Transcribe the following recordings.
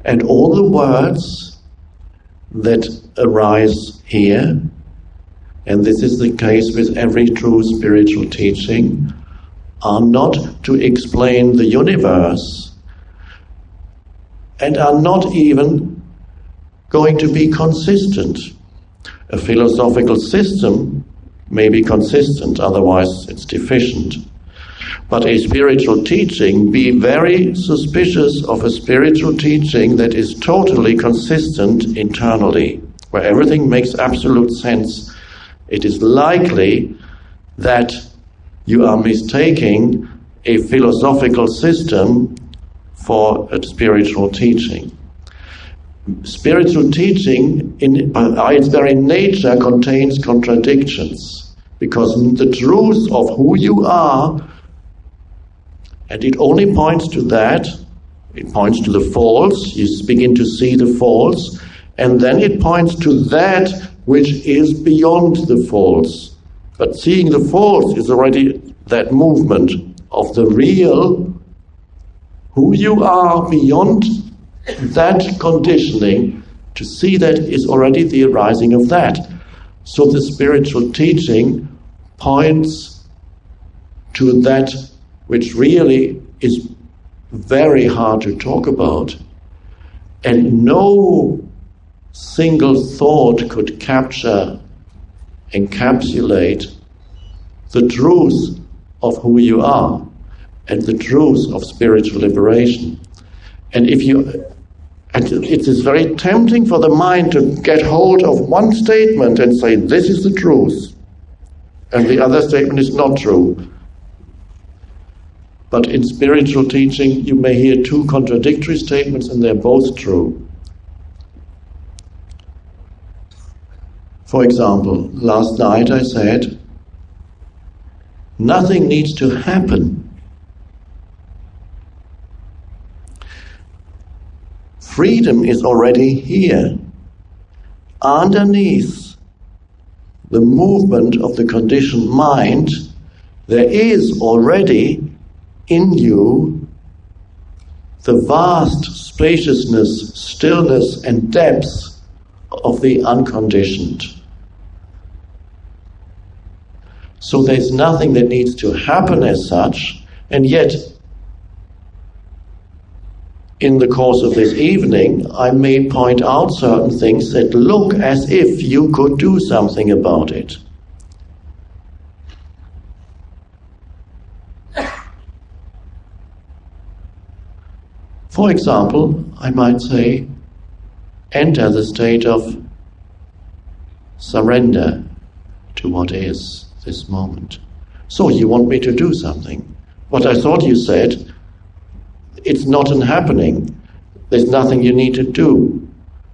And all the words that arise here, and this is the case with every true spiritual teaching, are not to explain the universe, and are not even going to be consistent. A philosophical system may be consistent, otherwise it's deficient. But a spiritual teaching, be very suspicious of a spiritual teaching that is totally consistent internally, where everything makes absolute sense. It is likely that you are mistaking a philosophical system for a spiritual teaching. Spiritual teaching, by its very nature, contains contradictions, because the truth of who you are, and it only points to that, it points to the false, you begin to see the false, and then it points to that which is beyond the false. But seeing the false is already that movement of the real, who you are beyond that conditioning. To see that is already the arising of that. So the spiritual teaching points to that which really is very hard to talk about, and no single thought could encapsulate the truth of who you are and the truth of spiritual liberation. And it is very tempting for the mind to get hold of one statement and say, this is the truth, and the other statement is not true. But in spiritual teaching, you may hear two contradictory statements, and they're both true. For example, last night I said, nothing needs to happen. Freedom is already here. Underneath the movement of the conditioned mind, there is already in you the vast spaciousness, stillness, and depth of the unconditioned. So there's nothing that needs to happen as such, and yet in the course of this evening, I may point out certain things that look as if you could do something about it. For example, I might say, enter the state of surrender to what is this moment. So you want me to do something. What I thought you said, it's not an happening. There's nothing you need to do.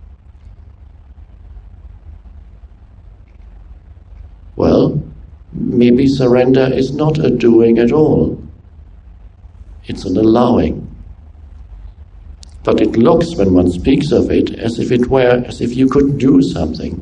Well, maybe surrender is not a doing at all. It's an allowing. But it looks, when one speaks of it, as if you could do something.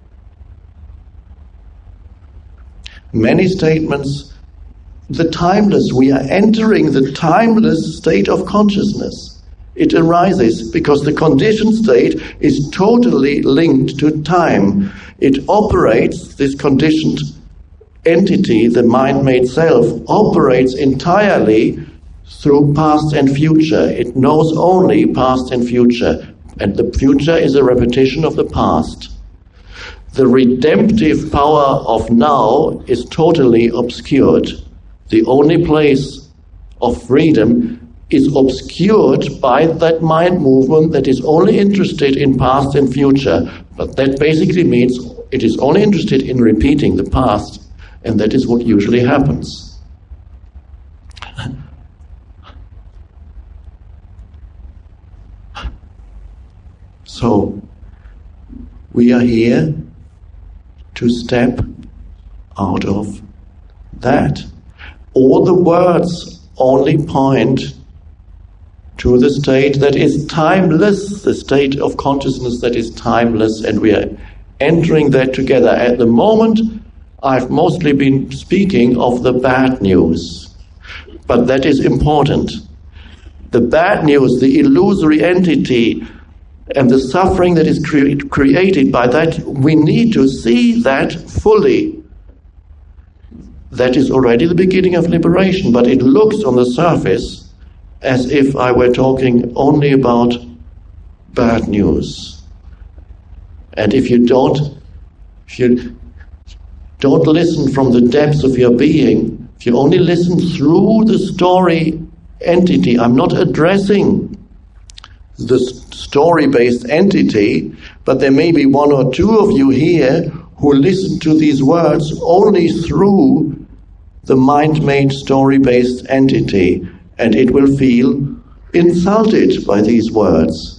Many statements, the timeless, we are entering the timeless state of consciousness. It arises because the conditioned state is totally linked to time. It operates, this conditioned entity, the mind-made self, operates entirely through past and future. It knows only past and future, and the future is a repetition of the past. The redemptive power of now is totally obscured. The only place of freedom is obscured by that mind movement that is only interested in past and future. But that basically means it is only interested in repeating the past, and that is what usually happens. So, we are here to step out of that. All the words only point to the state that is timeless, the state of consciousness that is timeless, and we are entering that together. At the moment, I've mostly been speaking of the bad news, but that is important. The bad news, the illusory entity And the suffering that is created by that, we need to see that fully. That is already the beginning of liberation, but it looks on the surface as if I were talking only about bad news. And if you don't listen from the depths of your being, if you only listen through the story entity, I'm not addressing the story-based entity, but there may be one or two of you here who listen to these words only through the mind-made story-based entity, and it will feel insulted by these words.